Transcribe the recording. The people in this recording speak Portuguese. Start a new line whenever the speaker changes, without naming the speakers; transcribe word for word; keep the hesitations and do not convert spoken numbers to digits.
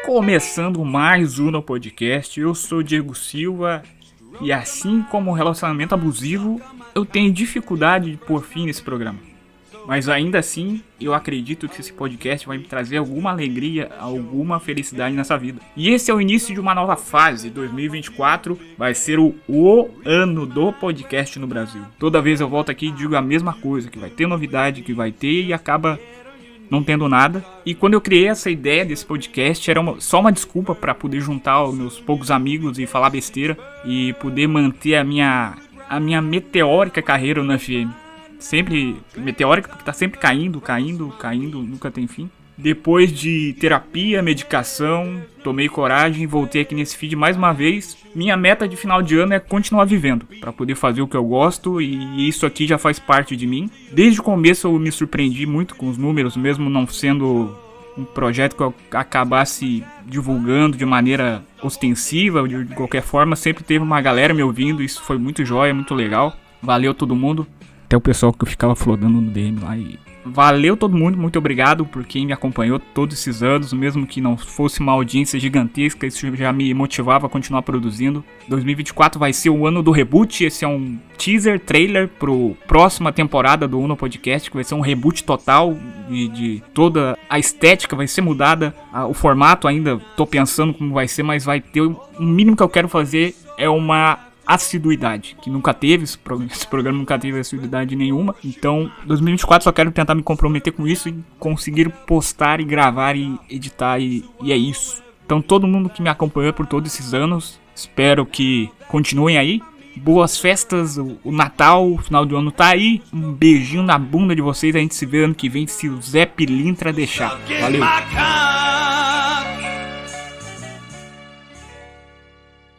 Começando mais um no podcast, eu sou Diego Silva e assim como o relacionamento abusivo, eu tenho dificuldade de pôr fim nesse programa. Mas ainda assim, eu acredito que esse podcast vai me trazer alguma alegria, alguma felicidade nessa vida. E esse é o início de uma nova fase. dois mil e vinte e quatro vai ser o, o ano do podcast no Brasil. Toda vez eu volto aqui e digo a mesma coisa, que vai ter novidade, que vai ter e acaba não tendo nada. E quando eu criei essa ideia desse podcast, era uma, só uma desculpa para poder juntar os meus poucos amigos e falar besteira e poder manter a minha, a minha meteórica carreira no F M. Sempre meteórica, porque tá sempre caindo, caindo, caindo, nunca tem fim. Depois de terapia, medicação, tomei coragem e voltei aqui nesse feed mais uma vez. Minha meta de final de ano é continuar vivendo, para poder fazer o que eu gosto, e isso aqui já faz parte de mim. Desde o começo eu me surpreendi muito com os números, mesmo não sendo um projeto que eu acabasse divulgando de maneira ostensiva, ou de qualquer forma, sempre teve uma galera me ouvindo, isso foi muito jóia, muito legal. Valeu todo mundo. Até o pessoal que eu ficava flodando no D M lá. E valeu todo mundo, muito obrigado por quem me acompanhou todos esses anos. Mesmo que não fosse uma audiência gigantesca, isso já me motivava a continuar produzindo. dois mil e vinte e quatro vai ser o ano do reboot. Esse é um teaser, trailer pro próxima temporada do Uno Podcast, que vai ser um reboot total de, de toda a estética, vai ser mudada. O formato ainda tô pensando como vai ser, mas vai ter, o mínimo que eu quero fazer é uma assiduidade, que nunca teve, esse, pro, esse programa nunca teve assiduidade nenhuma. Então, dois mil e vinte e quatro só quero tentar me comprometer com isso e conseguir postar e gravar e editar, e, e é isso. Então, todo mundo que me acompanhou por todos esses anos, espero que continuem aí. Boas festas, o, o Natal, o final do ano tá aí. Um beijinho na bunda de vocês, a gente se vê ano que vem se o Zé Pilintra deixar. Valeu!